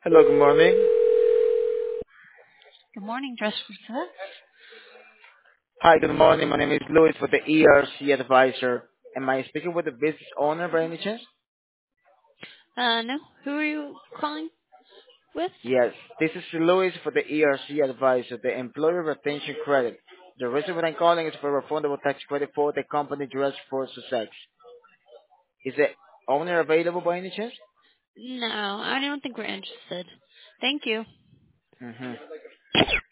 Hello, good morning. Good morning, Dress for Hi, good morning. My name is Louis with the ERC Advisor. Am I speaking with the business owner by any chance? No. Who are you calling with? Yes, this is Louis for the ERC Advisor, the Employer Retention Credit. The reason why I'm calling is for a refundable tax credit for the company Dress for Sussex. Is the owner available by any chance? No, I don't think we're interested. Thank you. Mm-hmm.